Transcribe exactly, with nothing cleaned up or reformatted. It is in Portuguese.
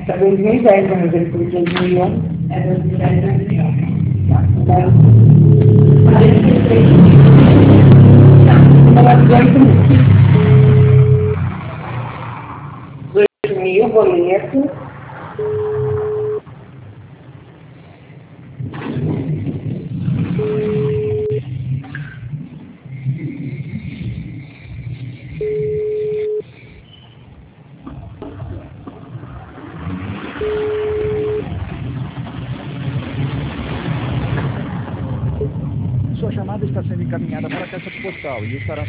Para dois mil e dez, vamos ver se dois mil e onze. É dois mil e dez, dois mil e onze. Tá, então, quarenta e três mil. Não, é dezoito mil. dezoito mil, boleto. Sua chamada está sendo encaminhada para a caixa postal e estará